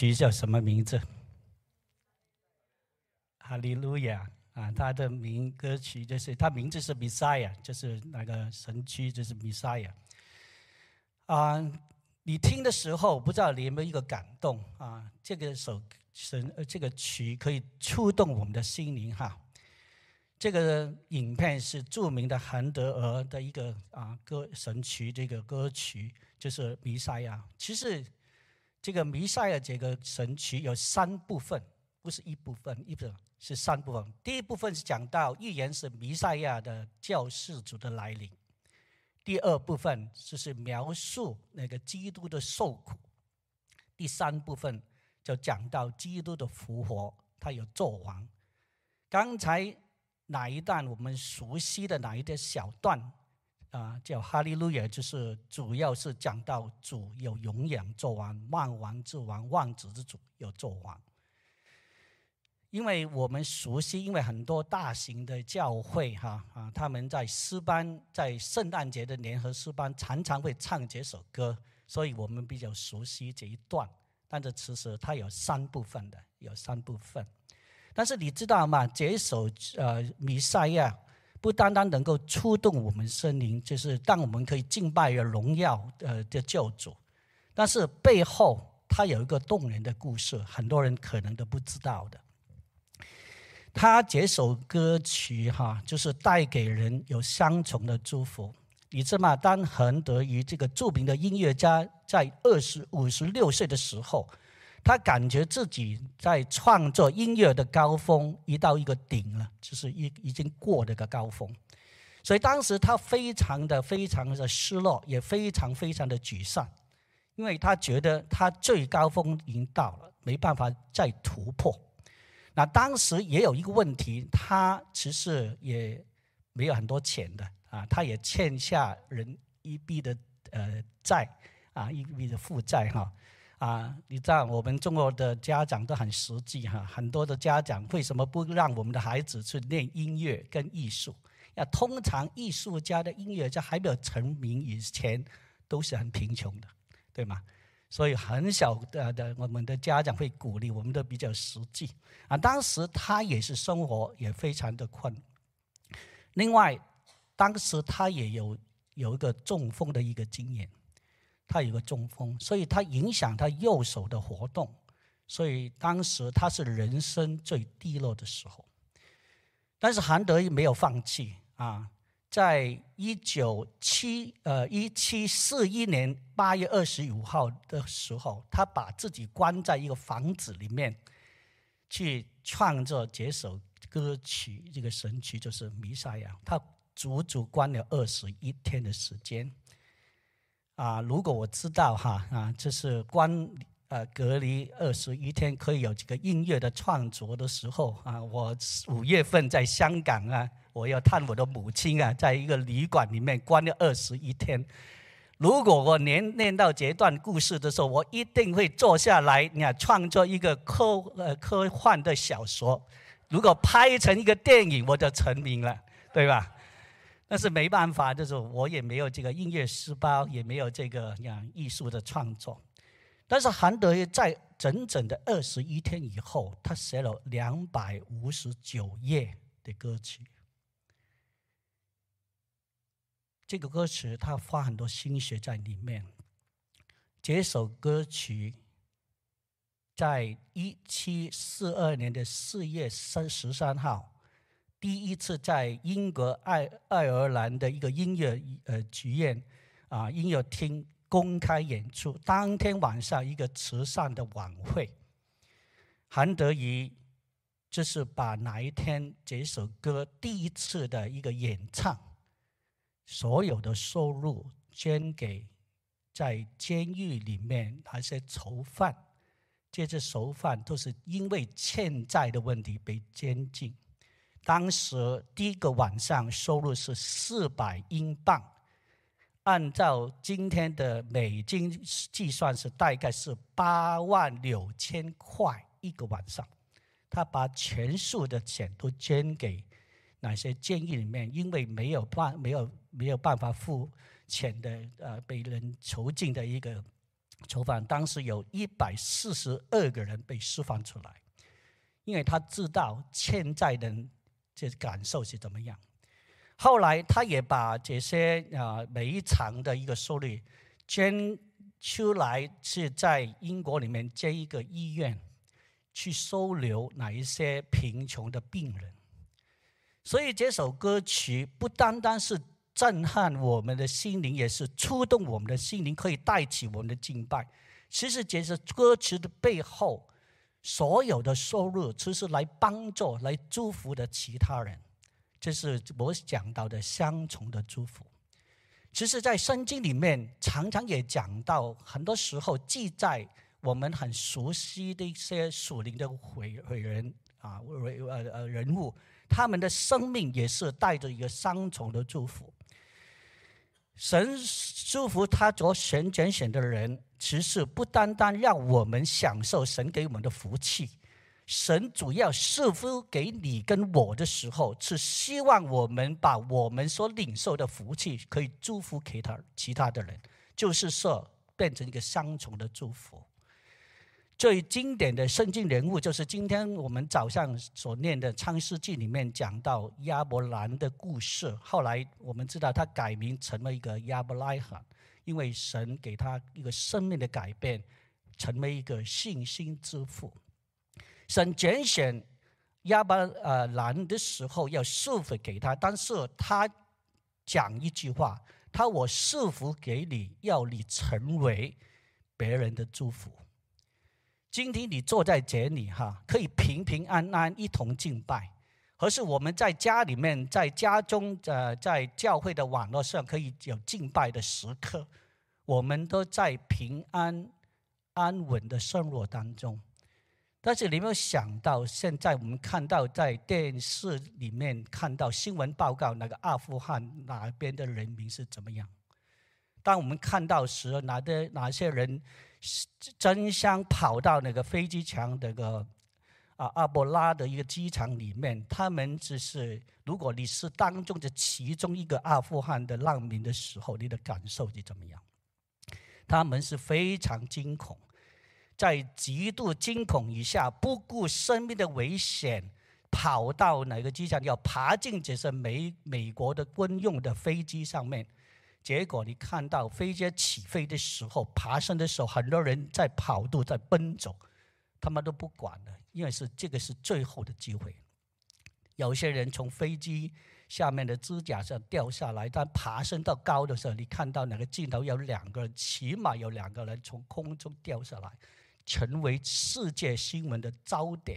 曲叫什么名字？哈利路亚啊！他的歌曲就是他名字是弥赛亚，就是那个神曲，就是弥赛亚啊。你听的时候，不知道你有没有一个感动啊？这个这个曲可以触动我们的心灵哈。这个影片是著名的韩德尔的一个神曲，这个歌曲就是弥赛亚。其实这个弥赛亚这个神曲有3部分，不是一部分，是3部分。第一部分是讲到预言是弥赛亚的救世主的来临，第2部分就是描述那个基督的受苦，第3部分就讲到基督的复活，他有作王。刚才哪一段我们熟悉的哪一个小段叫哈利路亚，就是主要是讲到主有永远作王，万王之王，万子之主有作王。因为我们熟悉，因为很多大型的教会他们在诗班，在圣诞节的联合诗班常常会唱这首歌，所以我们比较熟悉这一段。但是其实它有3部分的，有3部分。但是你知道吗？这首弥赛亚不单单能够触动我们心灵，就是当我们可以敬拜荣耀的救主，但是背后它有一个动人的故事，很多人可能都不知道的。他这首歌曲就是带给人有双重的祝福。你知道吗？当韩德尔这个著名的音乐家在56岁的时候，他感觉自己在创作音乐的高峰已到一个顶了，就是已经过了个高峰。所以当时他非常的失落，也非常的沮丧，因为他觉得他最高峰已经到了，没办法再突破。那当时也有一个问题，他其实也没有很多钱的他也欠下人一笔的债一笔的负债你知道我们中国的家长都很实际很多的家长为什么不让我们的孩子去练音乐跟艺术？通常艺术家的音乐家还没有成名以前都是很贫穷的，对吗？所以很小的我们的家长会鼓励，我们都比较实际当时他也是生活也非常的困难。另外当时他也有一个中风的一个经验，他有个中风，所以他影响他右手的活动，所以当时他是人生最低落的时候。但是韩德尔没有放弃在1741年8月25号的时候，他把自己关在一个房子里面，去创作这首歌曲，这个神曲就是弥赛亚。他足足关了21天的时间如果我知道就是隔离21天可以有这个音乐的创作的时候我5月份在香港我要探我的母亲在一个旅馆里面关了21天。如果我念到这段故事的时候，我一定会坐下来创作一个科幻的小说。如果拍成一个电影，我就成名了，对吧？但是没办法，就是我也没有这个音乐细胞，也没有这个艺术的创作。但是韩德尔在整整的21天以后，他写了259页的歌曲。这个歌词他花很多心血在里面。这首歌曲在1742年的4月13号，第一次在英国爱尔兰的一个音乐剧院音乐厅公开演出。当天晚上一个慈善的晚会，韩德尔就是把那一天这首歌第一次的一个演唱，所有的收入捐给在监狱里面那些囚犯。这些囚犯都是因为欠债的问题被监禁。当时第一个晚上收入是400英镑，按照今天的美金计算是大概是86000块一个晚上。他把全数的钱都捐给那些监狱里面因为没有办法付钱的被人囚禁的一个囚犯，当时有142个人被释放出来，因为他知道现在的这感受是怎么样。后来他也把这些每一场的一个收入捐出来，是在英国里面建一个医院，去收留哪一些贫穷的病人。所以这首歌曲不单单是震撼我们的心灵，也是触动我们的心灵，可以带起我们的敬拜。其实这首歌曲的背后，所有的收入其实来帮助、来祝福的其他人，这是我讲到的双重的祝福。其实在圣经里面常常也讲到，很多时候记载我们很熟悉的一些属灵的伟人人物，他们的生命也是带着一个双重的祝福。神祝福他所拣选的人，其实不单单让我们享受神给我们的福气，神主要赐福给你跟我的时候，是希望我们把我们所领受的福气可以祝福给其他的人，就是说变成一个双重的祝福。最经典的圣经人物就是今天我们早上所念的创世纪里面讲到亚伯兰的故事。后来我们知道他改名成为一个亚伯拉罕，因为神给他一个生命的改变，成为一个信心之父。神拣选亚伯兰的时候要赐福给他，但是他讲一句话，我赐福给你，要你成为别人的祝福。今天你坐在这里可以平平安安一同敬拜，可是我们在家里面，在家中，在教会的网络上可以有敬拜的时刻，我们都在平安安稳的生活当中。但是你有没有想到，现在我们看到在电视里面看到新闻报告，那个阿富汗哪边的人民是怎么样？当我们看到时，哪些人争相跑到那个飞机场那个阿伯拉的一个机场里面，他们只是，如果你是当中的其中一个阿富汗的难民的时候，你的感受是怎么样？他们是非常惊恐，在极度惊恐以下，不顾生命的危险，跑到哪个机场，要爬进这些美国的军用的飞机上面。结果你看到飞机起飞的时候，爬升的时候，很多人在跑步，在奔走，他们都不管了，因为这个是最后的机会。有些人从飞机下面的支架上掉下来，但爬升到高的时候，你看到那个镜头有2个人，起码有2个人从空中掉下来，成为世界新闻的焦点。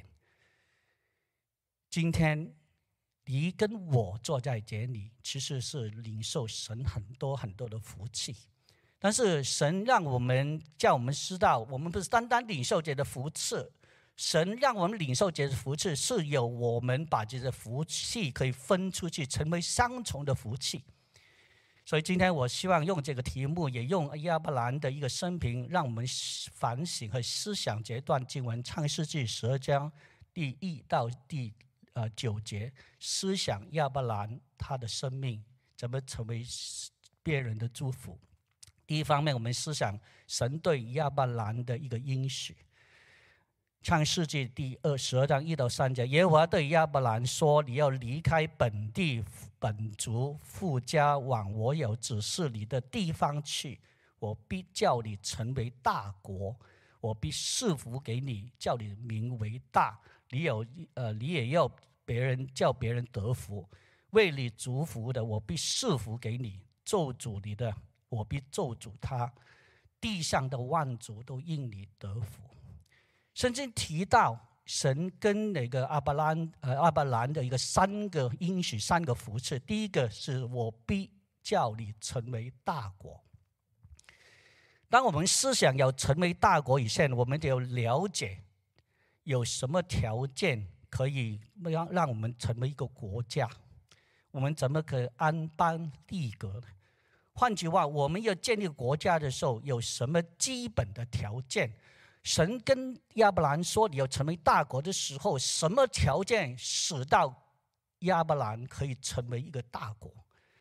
今天你跟我坐在这里，其实是领受神很多很多的福气。但是神让我们叫我们知道，我们不是单单领受这的福气，神让我们领受这的福气，是有我们把这些福气可以分出去，成为双重的福气。所以今天我希望用这个题目，也用亚伯兰的一个生平，让我们反省和思想这段经文，创世纪12章第1到第9节，思想亚伯兰他的生命怎么成为别人的祝福。第一方面，我们思想神对亚伯兰的一个应许。创世纪第12章1到3节，耶和华对亚伯兰说：“你要离开本地本族父家，往我有指示你的地方去。我必叫你成为大国，我必赐福给你，叫你名为大。你也要叫别人得福，为你祝福的，我必赐福给你；咒诅你的，我必咒诅他。地上的万族都因你得福。”圣经提到神跟那个亚伯兰的一个3个应许，3个福气。第一个是我必叫你成为大国。当我们思想要成为大国以前，我们就要了解有什么条件可以让我们成为一个国家，我们怎么可以安邦立国呢？换句话，我们要建立国家的时候，有什么基本的条件？神跟亚伯兰说你要成为大国的时候，什么条件使到亚伯兰可以成为一个大国？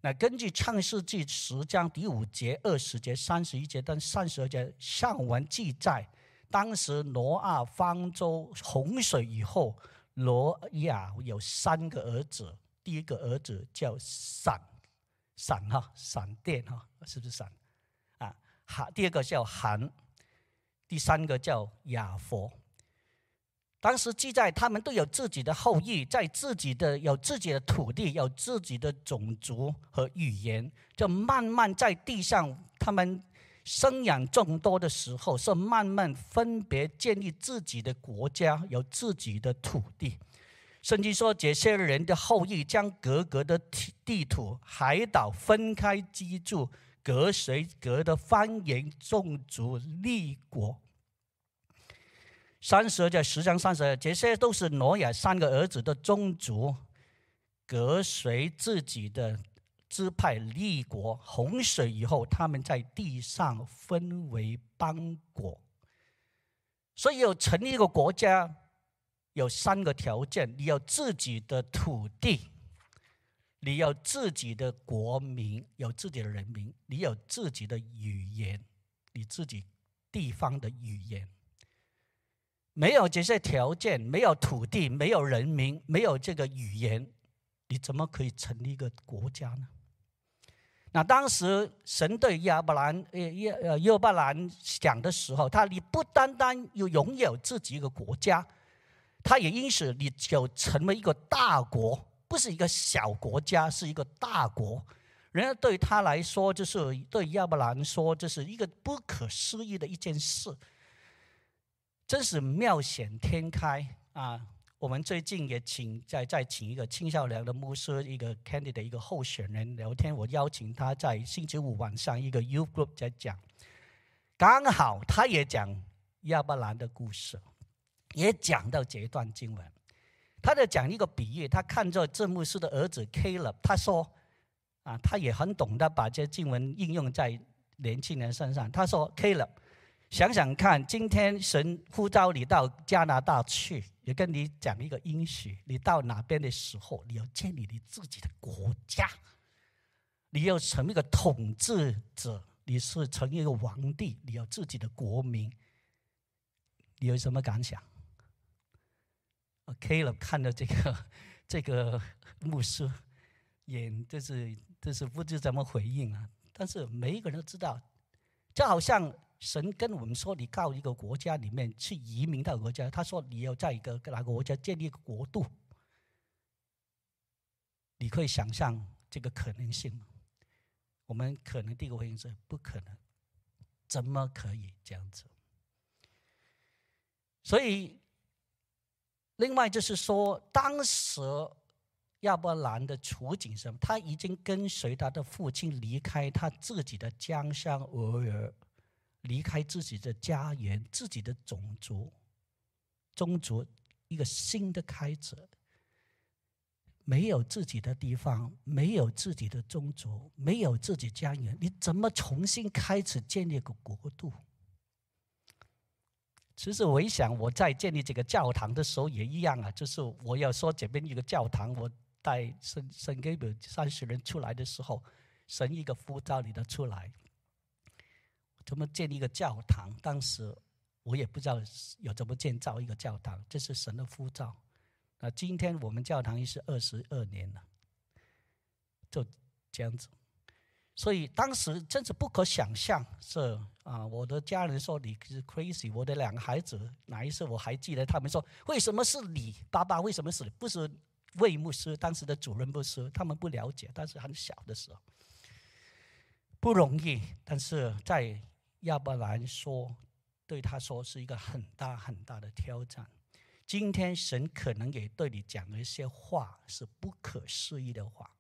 那根据创世纪10章第5节、20节、31节到32节上文记载，当时挪亚方舟洪水以后，挪亚有3个儿子，第一个儿子叫闪电是不是闪啊？第二个叫含，第3个叫雅弗。当时记载他们都有自己的后裔，有自己的土地，有自己的种族和语言，就慢慢在地上他们生养众多的时候，是慢慢分别建立自己的国家，有自己的土地。甚至说这些人的后裔将各个的地土海岛分开居住，各随各的方言种族立国。10章32，这些都是挪亚3个儿子的宗族，各随自己的支派立国。洪水以后，他们在地上分为邦国。所以要成立一个国家，有3个条件：你有自己的土地，你有自己的国民，有自己的人民，你有自己的语言，你自己地方的语言。没有这些条件，没有土地，没有人民，没有这个语言，你怎么可以成立一个国家呢？那当时神对约伯兰讲的时候，你不单单拥有自己一个国家，他也因此你就成为一个大国，不是一个小国家，是一个大国。然而对他来说，就是对约伯兰说，这是一个不可思议的一件事。真是妙显天开啊！我们最近也再请一个青少年的牧师，一个 candidate 一个候选人聊天，我邀请他在星期5晚上一个 youth group 在讲，刚好他也讲亚伯兰的故事，也讲到这段经文。他在讲一个比喻，他看着这牧师的儿子 Caleb， 他说他也很懂得把这经文应用在年轻人身上。他说 Caleb，想想看，今天神呼召你到加拿大去，也跟你讲一个应许，你到哪边的时候，你要建立你自己的国家，你要成为一个统治者，你是成为一个皇帝，你有自己的国民，你有什么感想？Caleb 看到这个牧师，就是不知怎么回应啊。但是每一个人都知道，就好像神跟我们说，你到一个国家里面去移民到国家，他说你要在哪个国家建立一个国度，你可以想象这个可能性吗？我们可能第一个回应是不可能，怎么可以这样子？所以另外就是说，当时亚伯兰的处境是什么？他已经跟随他的父亲离开他自己的家乡俄尔，离开自己的家园，自己的种族，一个新的开始。没有自己的地方，没有自己的宗族，没有自己家园，你怎么重新开始建立一个国度？其实我一想，我在建立这个教堂的时候也一样啊，就是我要说这边一个教堂，我带圣给30人出来的时候，神一个呼召你的出来，怎么建立一个教堂？当时我也不知道有怎么建造一个教堂，这是神的呼召。今天我们教堂也是22年了，就这样子。所以当时真是不可想象，是我的家人说你是 crazy， 我的2个孩子哪一次我还记得他们说，为什么是你爸爸？为什么是你？不是魏牧师，当时的主任牧师，他们不了解，但是很小的时候不容易。但是在亚伯兰说，对他说是一个很大很大的挑战。今天神可能也对你讲了一些话，是不可思议的话，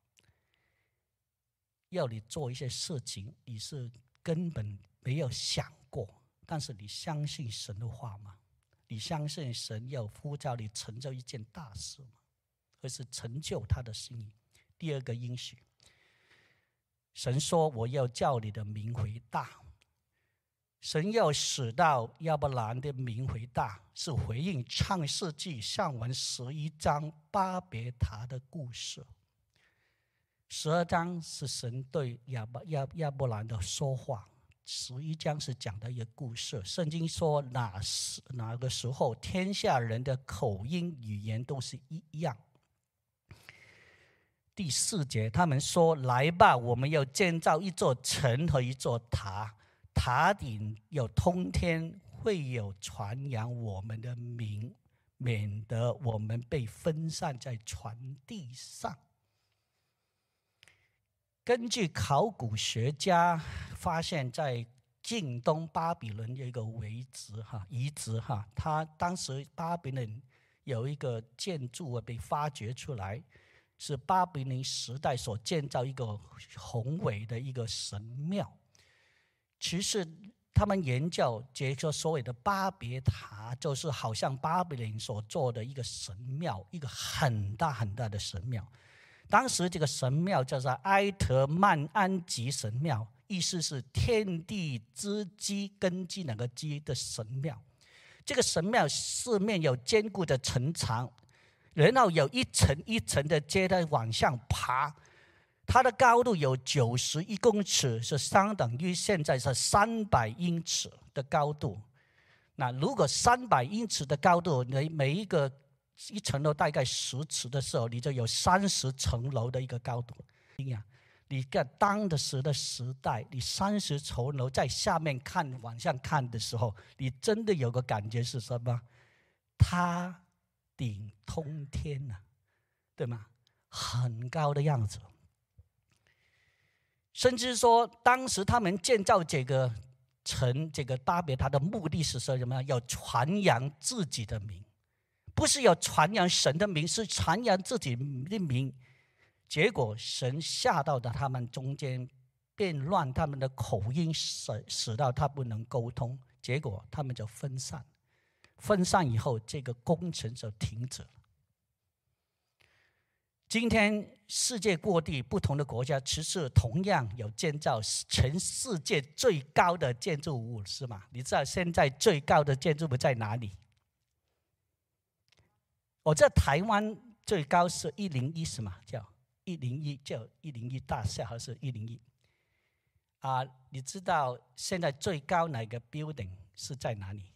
要你做一些事情，你是根本没有想过。但是你相信神的话吗？你相信神要呼召你成就一件大事吗？或是成就他的心意？第二个应许，神说我要叫你的名为大。神要使到亚伯兰的名为大，是回应创世纪上文11章巴别塔的故事。 12章是神对亚伯兰的说话，11章是讲的一个故事。圣经说哪个时候天下人的口音语言都是一样。第4节他们说，来吧，我们要建造一座城和一座塔，塔顶有通天，会有传扬我们的名，免得我们被分散在全地上。根据考古学家发现，在近东巴比伦有一个遗址，它当时巴比伦有一个建筑被发掘出来，是巴比伦时代所建造一个宏伟的一个神庙。其实他们研究这个所谓的巴别塔，就是好像巴比伦所做的一个神庙，一个很大很大的神庙。当时这个神庙叫做埃特曼安吉神庙，意思是天地之基，根基那个基的神庙。这个神庙四面有坚固的城墙，然后有一层一层的阶段往上爬，它的高度有91公尺，是相等于现在是300英尺的高度。那如果300英尺的高度，每一层楼大概10尺的时候，你就有30层楼的一个高度。你看当时的时代，你30层楼在下面看往上看的时候，你真的有个感觉是什么？塔顶通天啊，对吗？很高的样子。甚至说当时他们建造这个城，这个巴别塔的目的是什么？要传扬自己的名，不是要传扬神的名，是传扬自己的名。结果神下到的他们中间，变乱他们的口音，使到他不能沟通，结果他们就分散。分散以后，这个工程就停止了。今天世界各地不同的国家，其实同样有建造全世界最高的建筑物，是吗？你知道现在最高的建筑物在哪里？我在台湾最高是101，是吗？叫101大厦还是101？你知道现在最高哪个 building 是在哪里？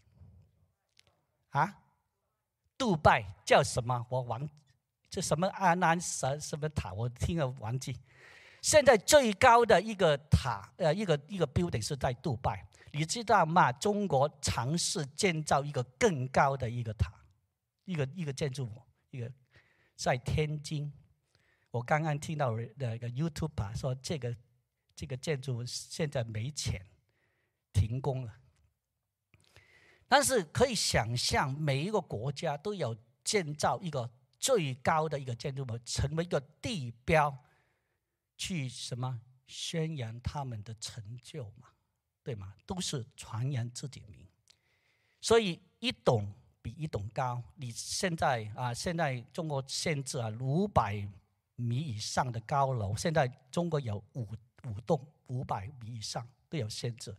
杜拜叫什么？我忘，这什么阿南什么塔，我听了忘记。现在最高的一个塔，一个 building 是在杜拜。你知道吗？中国尝试建造一个更高的一个塔，一个建筑物，一个在天津。我刚刚听到那个 YouTuber 说，这个建筑物现在没钱，停工了。但是可以想象，每一个国家都有建造一个最高的一个建筑物，成为一个地标，去什么宣扬他们的成就嘛，对吗？都是传扬自己名。所以一栋比一栋高。你现在中国限制500米以上的高楼，现在中国有5栋500米以上都有限制。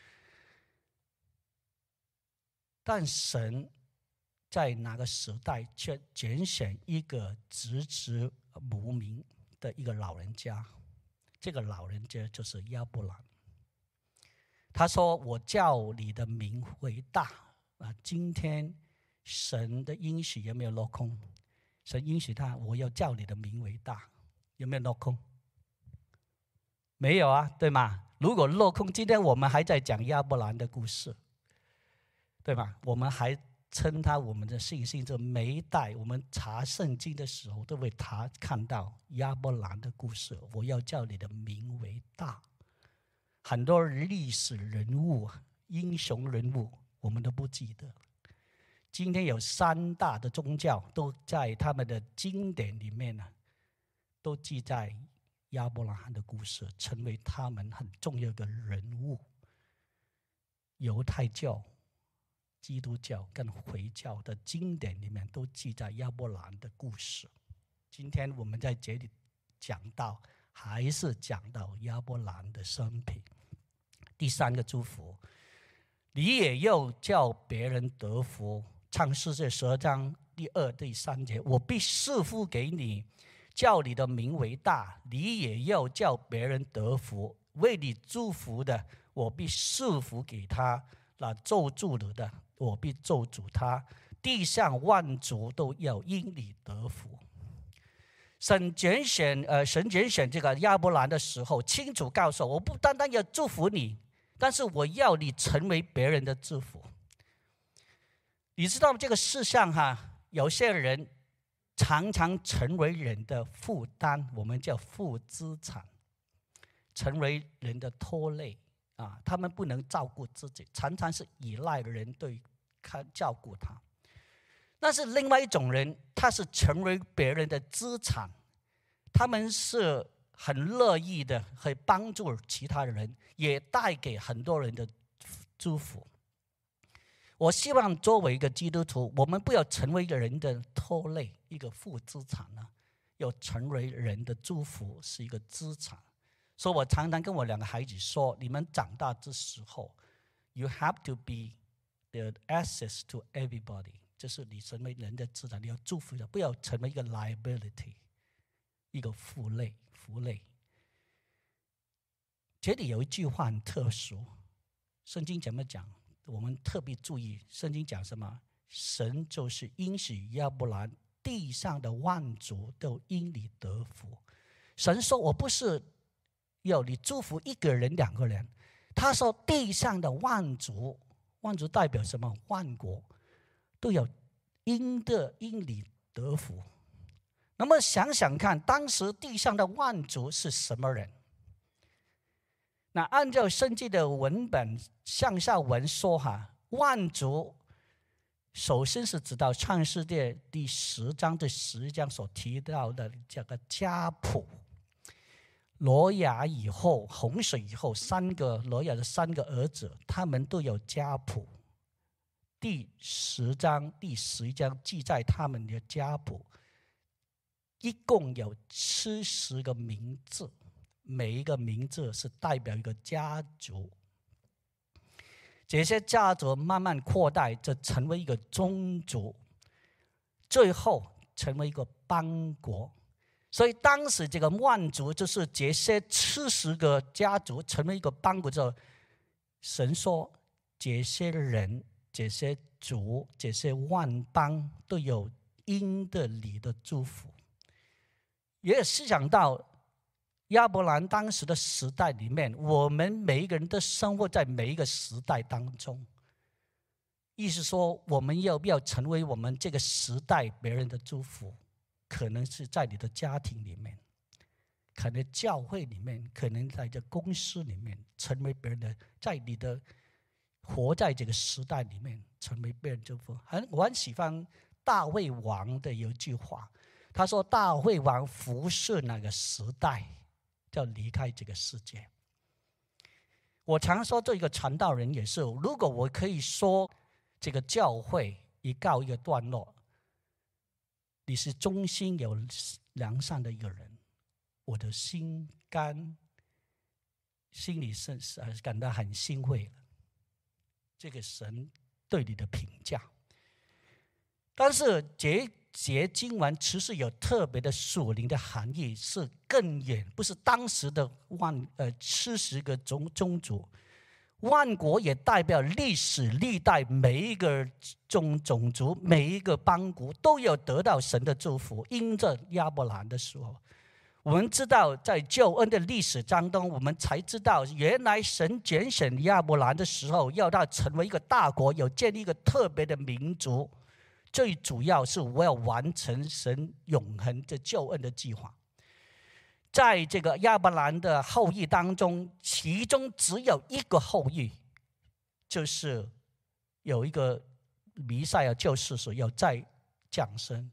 但神在那个时代却拣选一个籍籍无名的一个老人家，这个老人家就是亚伯兰。他说：“我叫你的名为大。”今天神的应许有没有落空？神应许他：“我要叫你的名为大。”有没有落空？没有啊，对吗？如果落空，今天我们还在讲亚伯兰的故事，对吧？我们还称他我们的信心，这每一代我们查圣经的时候，都会看到亚伯兰的故事。我要叫你的名为大。很多历史人物、英雄人物，我们都不记得。今天有3大的宗教都在他们的经典里面呢，都记载亚伯拉罕的故事，成为他们很重要的人物。犹太教、基督教跟回教的经典里面都记载亚伯兰的故事。今天我们在这里讲到，还是讲到亚伯兰的生平。第3个祝福，你也要叫别人得福。创世记12章第2、第3节，我必赐福给你， 叫你的名为大，你也要叫别人得福。为你祝福的，我必赐福给他；那咒诅你的，我必咒诅他。地上万族都要因你得福。神拣选这个亚伯兰的时候，清楚告诉我不单单要祝福你，但是我要你成为别人的祝福。你知道这个世上有些人常常成为人的负担，我们叫负资产，成为人的拖累他们不能照顾自己，常常是依赖人对照顾他。但是另外一种人，他是成为别人的资产，他们是很乐意的，会帮助其他人，也带给很多人的祝福。我希望作为一个基督徒，我们不要成为一个人的拖累，一个负资产要成为人的祝福，是一个资产。所以我常常跟我2个孩子说，你们长大的时候 you have to be the access to everybody， 就是你成为人的资产，你要祝福的，不要成为一个 liability， 一个负累。这里有一句话很特殊，圣经怎么讲？我们特别注意，圣经讲什么？神就是应许亚伯兰，地上的万族都因你得福。神说我不是要你祝福1个人2个人，他说地上的万族，万族代表什么？万国都有因你得福。那么想想看，当时地上的万族是什么人？那按照圣经的文本向下文说万族首先是指到创世记第10章至11章所提到的这个家谱。挪亚以后，洪水以后，挪亚的3个儿子，他们都有家谱。第10章、第11章记载他们的家谱，一共有70个名字，每一个名字是代表一个家族。这些家族慢慢扩大，就成为一个宗族，最后成为一个邦国。所以当时这个万族就是这些70个家族成为一个邦国之后，神说这些人、这些族、这些万邦都有因的你的祝福。也思想到亚伯兰当时的时代里面，我们每一个人都生活在每一个时代当中，意思说我们要不要成为我们这个时代别人的祝福？可能是在你的家庭里面，可能教会里面，可能在这公司里面，成为别人的，在你的活在这个时代里面，成为别人祝福。我很喜欢大卫王的有一句话，他说大卫王服侍那个时代，就离开这个世界。我常说做一个传道人也是，如果我可以说这个教会一告一个段落，你是忠心有良善的一个人，我的心里是感到很欣慰了，这个神对你的评价。但是这节经文其实有特别的属灵的含义，是更远，不是当时的70个宗族。万国也代表历史历代每一个种族，每一个邦国都有得到神的祝福。因着亚伯兰的时候，我们知道在救恩的历史当中，我们才知道原来神拣选亚伯兰的时候，要他成为一个大国，有建立一个特别的民族，最主要是我要完成神永恒的救恩的计划。在这个亚伯兰的后裔当中，其中只有一个后裔，就是有一个弥赛亚救世主要再降生，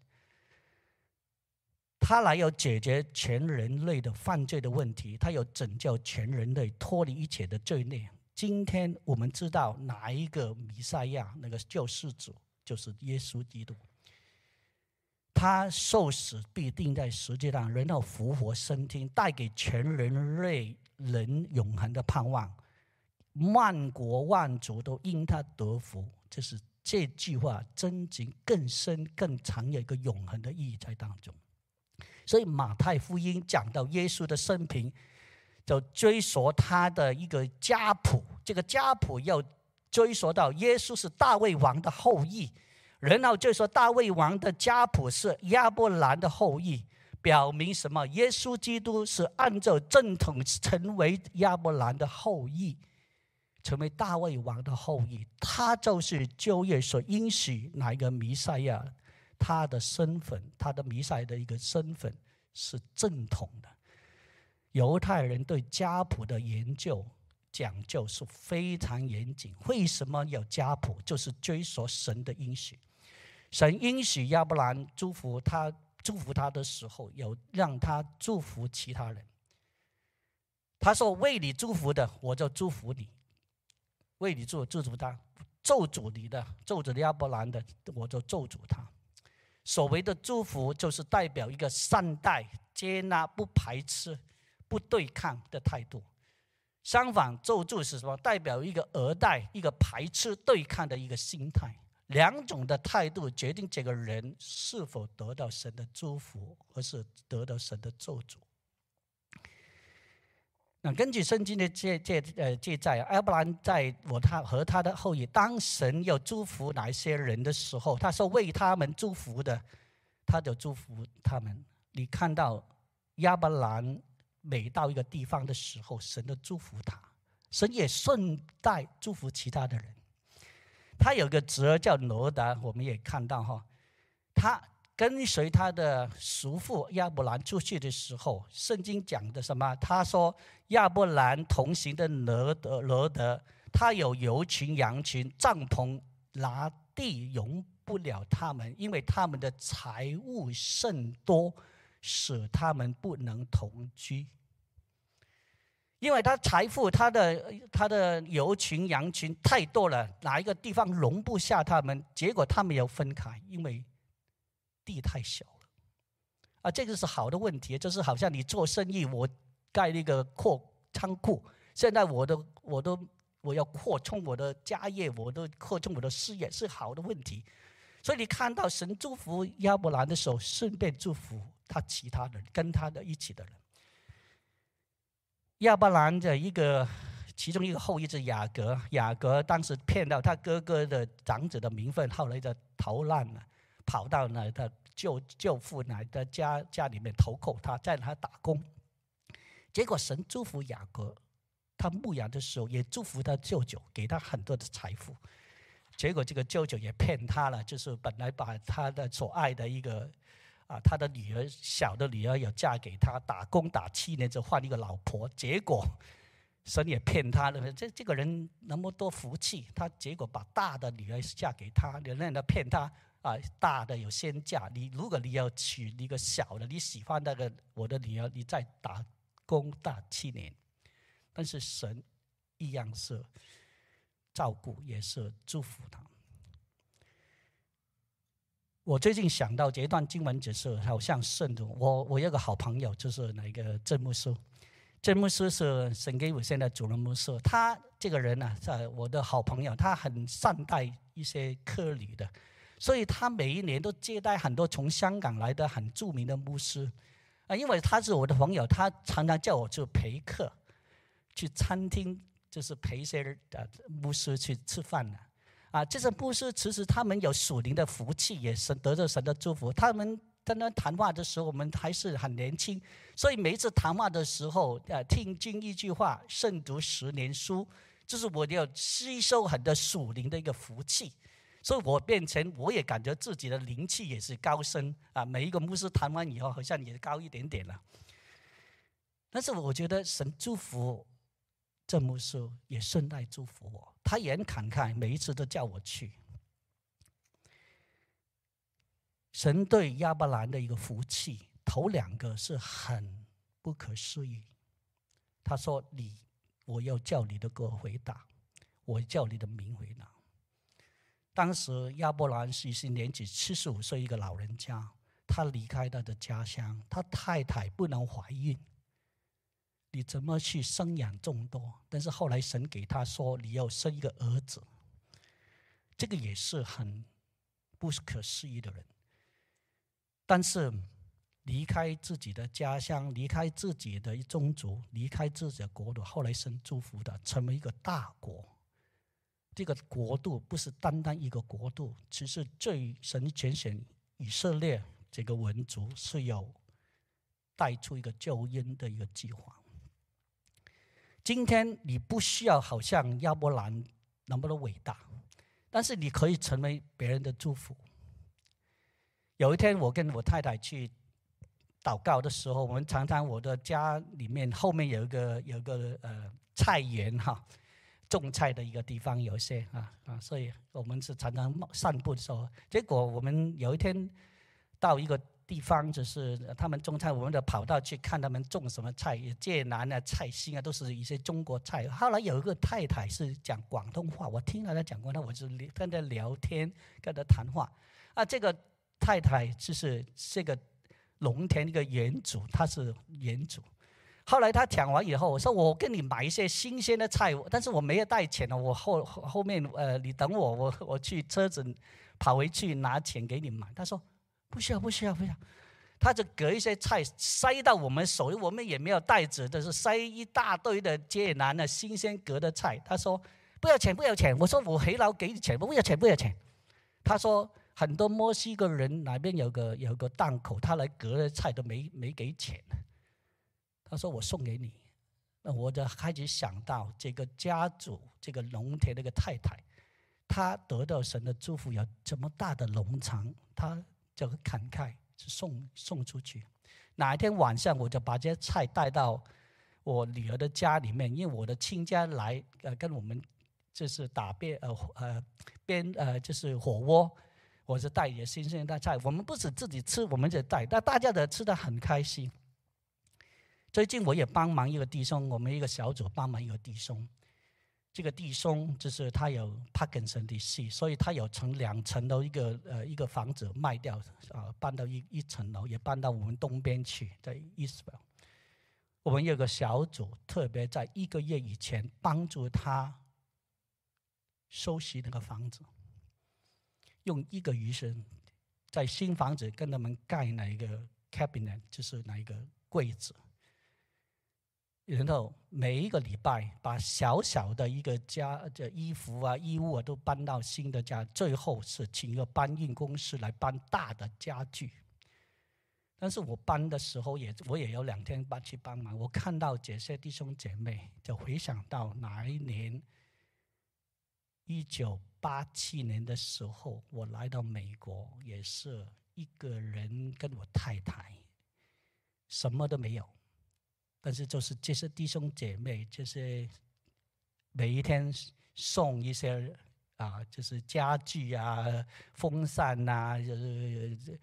他来要解决全人类的犯罪的问题，他要拯救全人类脱离一切的罪孽。今天我们知道哪一个弥赛亚，那个救世主就是耶稣基督。他受死必定在十字架上，然后复活升天，带给全人类人永恒的盼望，万国万族都因他得福。这句话真正更深更长有一个永恒的意义在当中。 所以马太福音讲到耶稣的生平，就追溯他的一个家谱，这个家谱要追溯到耶稣是大卫王的后裔，然后就说大卫王的家谱是亚伯兰的后裔，表明什么？耶稣基督是按照正统成为亚伯兰的后裔，成为大卫王的后裔，他就是旧约所应许那个弥赛亚，他的身份，他的弥赛亚的一个身份是正统的。犹太人对家谱的研究讲究是非常严谨。为什么有家谱？就是追溯神的应许。神应许亚伯兰祝福他的时候，有让他祝福其他人。他说：“为你祝福的，我就祝福你；为你祝福他，咒诅你的，咒诅亚伯兰的，我就咒诅他。”所谓的祝福，就是代表一个善待、接纳、不排斥、不对抗的态度。相反，咒诅是什么？代表一个贰待、一个排斥、对抗的一个心态。两种的态度决定这个人是否得到神的祝福，或是得到神的咒诅。那根据圣经的记载，亚伯兰在和他的后裔，当神要祝福哪些人的时候，他说为他们祝福的，他就祝福他们。你看到亚伯兰每到一个地方的时候，神都祝福他，神也顺带祝福其他的人。他有个侄儿叫罗德，我们也看到哈，他跟随他的叔父亚伯兰出去的时候，圣经讲的什么？他说亚伯兰同行的罗德，他有牛群羊群，帐篷拿地容不了他们，因为他们的财物甚多，使他们不能同居。因为他财富，他的牛群羊群太多了，哪一个地方容不下他们？结果他们要分开，因为地太小了。这个是好的问题，就是好像你做生意，我盖那个仓库，现在我要扩充我的家业，我都扩充我的事业，是好的问题。所以你看到神祝福亚伯兰的时候，顺便祝福他其他人，跟他的一起的人。亚伯兰的其中一个后裔是雅各，雅各当时骗到他哥哥的长子的名分，后来就逃难了，跑到他舅父的家里面投靠他，在他打工。结果神祝福雅各，他牧羊的时候也祝福他舅舅，给他很多的财富。结果这个舅舅也骗他了，就是本来把他的所爱的他的小的女儿要嫁给他，打工打7年就换一个老婆，结果神也骗他了。这个人那么多福气，他结果把大的女儿嫁给他，你让他骗他大的有先嫁，如果你要娶一个小的，你喜欢那个我的女儿，你再打工打7年。但是神一样是照顾，也是祝福他。我最近想到这段经文，只是好像圣徒。我有个好朋友，就是那个郑牧师。郑牧师是圣经会现在主任牧师。他这个人呢，我的好朋友，他很善待一些客旅的，所以他每一年都接待很多从香港来的很著名的牧师。因为他是我的朋友，他常常叫我去陪客，去餐厅，就是陪一些牧师去吃饭的。这些牧师其实他们有属灵的福气，也是得着神的祝福。他们在那谈话的时候，我们还是很年轻，所以每一次谈话的时候，听经一句话，胜读10年书，就是我要吸收很多属灵的一个福气。所以我也感觉自己的灵气也是高升每一个牧师谈完以后，好像也高一点点了。但是我觉得神祝福这牧师，也顺带祝福我，他也很慷慨，每一次都叫我去。神对亚伯兰的一个福气，头2个是很不可思议。他说：“我要叫你的歌回答，我叫你的名回答。”当时亚伯兰是年纪75岁，一个老人家，他离开他的家乡，他太太不能怀孕，你怎么去生养众多？但是后来神给他说，你要生一个儿子，这个也是很不可思议的人。但是离开自己的家乡，离开自己的宗族，离开自己的国度，后来神祝福的，成为一个大国。这个国度不是单单一个国度，只是神拣选以色列这个民族是有带出一个救恩的一个计划。今天你不需要好像亚伯兰那么的伟大，但是你可以成为别人的祝福。有一天我跟我太太去祷告的时候，我们常常我的家里面后面有一个菜园哈，种菜的一个地方有一些所以我们是常常散步的时候，结果我们有一天到一个地方，就是他们种菜，我们就跑到去看他们种什么菜，芥蓝啊、菜心啊，都是一些中国菜。后来有一个太太是讲广东话，我听了她讲广东话，我就跟她聊天，跟她谈话。这个太太就是这个农田一个园主，她是园主。后来他讲完以后，我说我跟你买一些新鲜的菜，但是我没有带钱了。我后面你等我去车子跑回去拿钱给你买。他说不需要。他就隔一些菜塞到我们手里，我们也没有袋子，就是塞一大堆的芥蓝的新鲜隔的菜。他说不要钱。我说我回来给你钱，不要钱。他说很多墨西哥人那边有个档口，他来隔的菜都没给钱。他说我送给你。那我就开始想到这个家主，这个农田那个太太，她得到神的祝福，有这么大的农场，她就慷慨送出去。哪一天晚上我就把这些菜带到我女儿的家里面，因为我的亲家来跟我们就是打就是火锅，我就带点新鲜的菜。我们不止自己吃，我们就带，但大家都吃得很开心。最近我也帮忙一个弟兄，我们一个小组帮忙一个弟兄。这个弟兄就是他有帕金森的病，所以他有2层楼一个房子卖掉搬到一层楼，也搬到我们东边去，在伊斯堡。我们有个小组特别在1个月以前帮助他收拾那个房子，用1个月时在新房子跟他们盖那一个 cabinet， 就是那一个柜子。然后每一个礼拜把小小的一个家的衣服衣物都搬到新的家，最后是请一个搬运公司来搬大的家具。但是我搬的时候我也有2天去帮忙，我看到这些弟兄姐妹，就回想到哪一年1987年的时候，我来到美国，也是一个人跟我太太，什么都没有。但是就是这些弟兄姐妹，就是每一天送一些就是家具风扇就是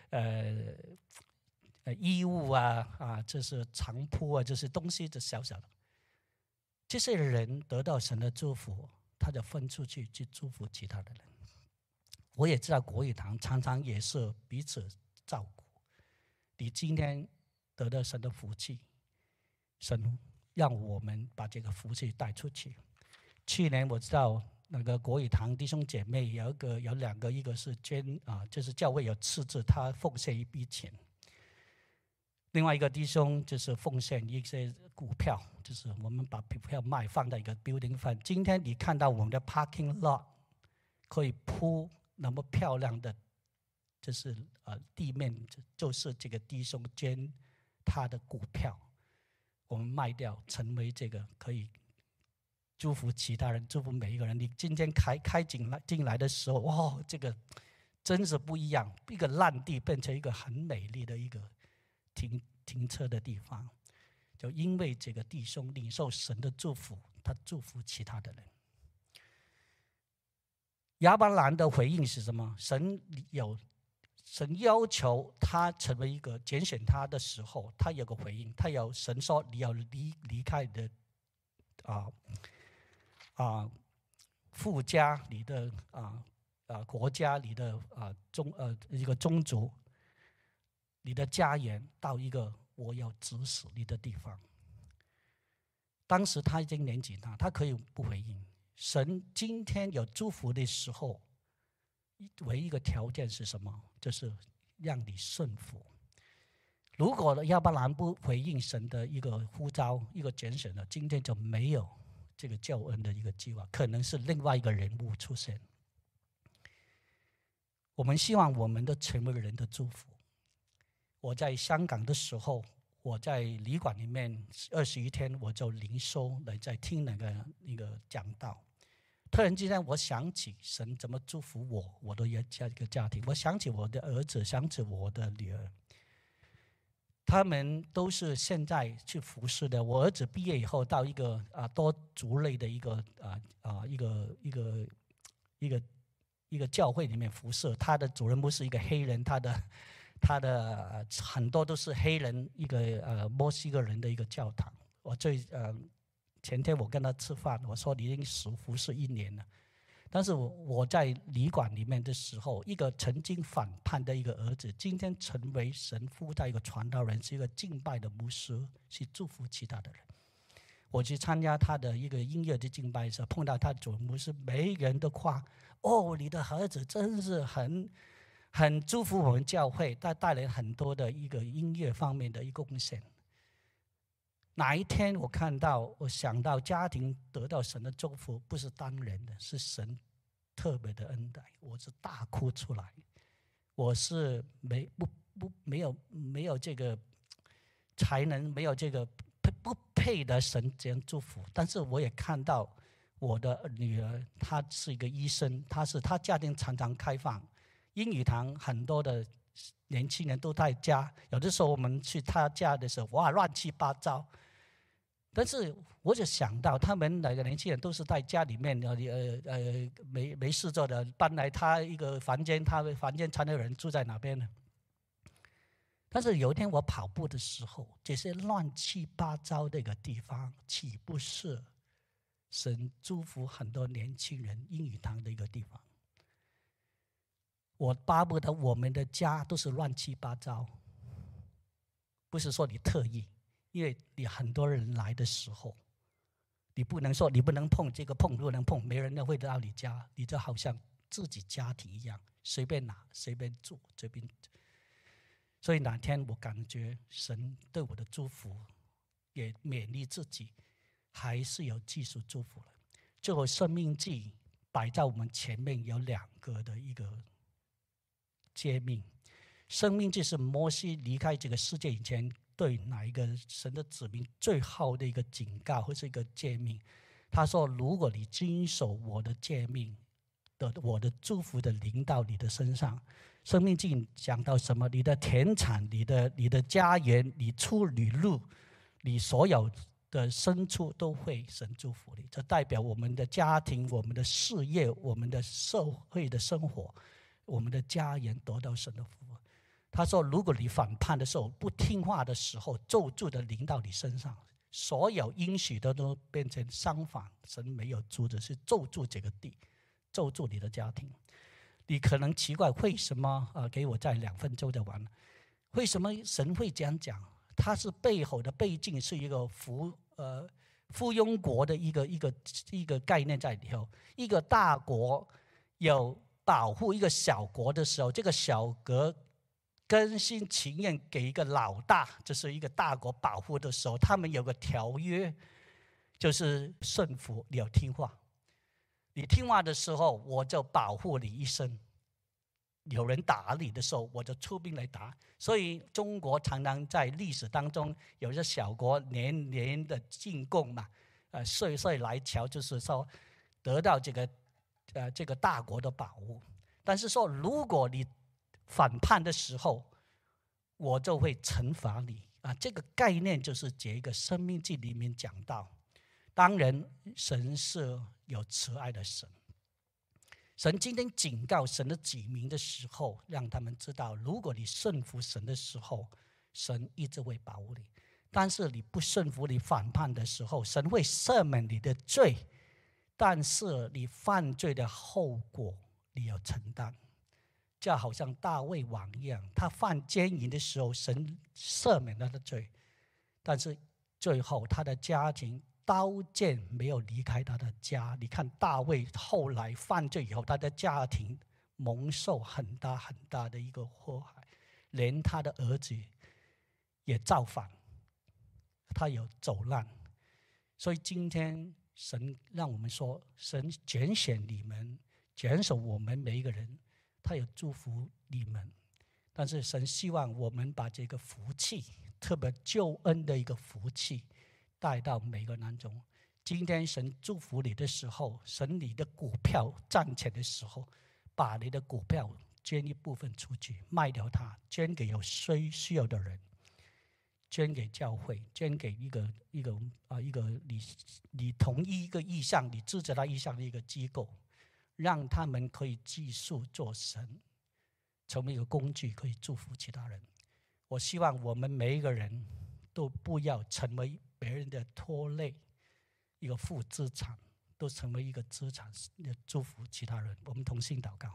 衣物就是床铺就是东西就小小的。这些人得到神的祝福，他就分出去祝福其他的人。我也知道国语堂常常也是彼此照顾。你今天得到神的福气，神让我们把这个福气带出去。去年我知道那个国语堂弟兄姐妹有2个，一个是捐就是教会有赤字，他奉献一笔钱；另外一个弟兄就是奉献一些股票，就是我们把股票放在一个 building fund。今天你看到我们的 parking lot 可以铺那么漂亮的，就是地面，就是这个弟兄捐他的股票。我们卖掉，成为这个可以祝福其他人，祝福每一个人。你今天开进来的时候，哇，这个真是不一样，一个烂地变成一个很美丽的一个停车的地方。就因为这个弟兄领受神的祝福，他祝福其他的人。亚伯兰的回应是什么？神要求他成为一个拣选他的时候，他有个回应，神说你要离开你的父家，你的国家，你的一个宗族，你的家园，到一个我要指使你的地方。当时他已经年纪大，他可以不回应。神今天有祝福的时候，唯一一个条件是什么？就是让你顺服。 如果亚伯兰不回应神的一个呼召、一个拣选呢，今天就没有这个救恩的一个计划，可能是另外一个人物出现。我们希望我们都成为人的祝福。我在香港的时候，我在旅馆里面21天，我就灵修来在听那个讲道。突然之间，我想起神怎么祝福我的一个家庭，我想起我的儿子，想起我的女儿，他们都是现在去服侍的。我儿子毕业以后到一个多族类的一个教会里面服侍，他的主人牧是一个黑人，他的很多都是黑人，一个墨西哥人的一个教堂。前天我跟他吃饭，我说你已经服侍1年了。但是我在旅馆里面的时候，一个曾经反叛的一个儿子，今天成为神呼召一个传道人，是一个敬拜的牧师，去祝福其他的人。我去参加他的一个音乐的敬拜的时候，碰到他的主牧师，每一个人都夸：哦，你的儿子真是很祝福我们教会，他带来很多的一个音乐方面的一个贡献。哪一天我想到家庭得到神的祝福，不是当然的，是神特别的恩待，我是大哭出来。我是没有这个才能，没有这个不配得神这样祝福。但是我也看到我的女儿，她是一个医生，她家庭常常开放，英语堂很多的年轻人都在家，有的时候我们去她家的时候，哇，乱七八糟。但是我就想到，他们那个年轻人都是在家里面没事做的，搬来他一个房间，他的房间才能有人住在哪边呢？但是有一天我跑步的时候，这些乱七八糟的一个地方，岂不是神祝福很多年轻人英语堂的一个地方？我巴不得我们的家都是乱七八糟，不是说你特意。因为你很多人来的时候，你不能说你不能碰这个不能碰，没人会到你家，你就好像自己家庭一样，随便拿随便住随便。所以哪天我感觉神对我的祝福，也勉励自己，还是有继续祝福了。最后生命记摆在我们前面有2个的一个诫命。生命记是摩西离开这个世界以前，对哪一个神的子民最后的一个警告或是一个诫命。他说，如果你遵守我的诫命，我的祝福的临到你的身上。生命记讲到什么？你的田产，你的家园，你出你入，你所有的牲畜都会神祝福你。这代表我们的家庭，我们的事业，我们的社会的生活，我们的家园得到神的福。他说，如果你反叛的时候，不听话的时候，咒诅的临到你身上，所有应许的都变成相反，神没有阻止，是咒诅这个地，咒诅你的家庭。你可能奇怪，为什么给我再2分钟就完了？为什么神会这样讲？他是背后的背景是一个附庸国的一个概念在里头。一个大国有保护一个小国的时候，这个小国甘心情愿给一个老大，就是一个大国保护的时候，他们有个条约，就是顺服，你要听话。你听话的时候，我就保护你一生。有人打你的时候，我就出兵来打。所以中国常常在历史当中有些小国年年的进贡嘛，岁岁来朝，就是说得到这个大国的保护。但是说，如果你反叛的时候，我就会惩罚你这个概念就是这个生命记里面讲到。当然神是有慈爱的神，神今天警告神的子民的时候，让他们知道，如果你顺服神的时候，神一直会保护你。但是你不顺服，你反叛的时候，神会赦免你的罪，但是你犯罪的后果你要承担。就好像大卫王一样，他犯奸淫的时候，神赦免他的罪，但是最后他的家庭刀剑没有离开他的家。你看大卫后来犯罪以后，他的家庭蒙受很大很大的一个祸害，连他的儿子也造访，他有走难。所以今天神让我们说，神拣选你们，拣选我们每一个人，他有祝福你们。但是神希望我们把这个福气，特别救恩的一个福气带到每个人当中。今天神祝福你的时候，神你的股票赚钱的时候，把你的股票捐一部分出去，卖掉它，捐给有需要的人，捐给教会，捐给一个你同意一个意向，你支持他意向的一个机构，让他们可以继续做神，成为一个工具，可以祝福其他人。我希望我们每一个人都不要成为别人的拖累，一个负资产，都成为一个资产，祝福其他人。我们同心祷告。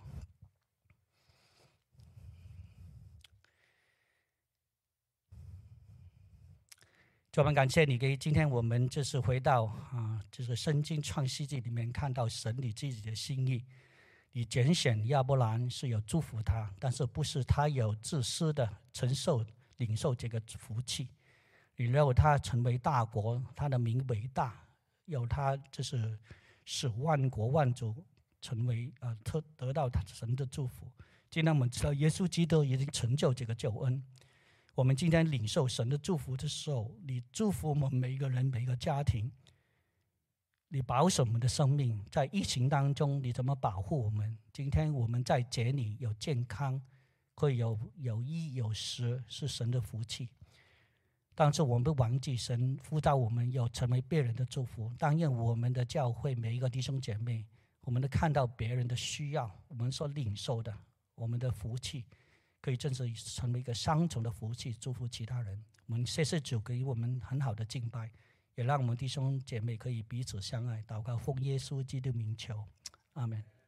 主，我们感谢你，给今天我们就是回到就是圣经创世纪里面看到神你自己的心意。你拣选亚伯兰是有祝福他，但是不是他有自私的领受这个福气。你让他成为大国，他的名伟大，有他就是使万国万族成为得到神的祝福。今天我们知道耶稣基督已经成就这个救恩。我们今天领受神的祝福的时候，你祝福我们每一个人每一个家庭，你保守我们的生命。在疫情当中你怎么保护我们？今天我们在这里有健康，会有衣有食，是神的福气。但是我们不忘记神呼召我们要成为别人的祝福。但愿我们的教会每一个弟兄姐妹，我们都看到别人的需要，我们所领受的我们的福气，可以真是成为一个双重的福气，祝福其他人。我们谢谢主给我们很好的敬拜，也让我们弟兄姐妹可以彼此相爱。祷告奉耶稣基督名求，阿们。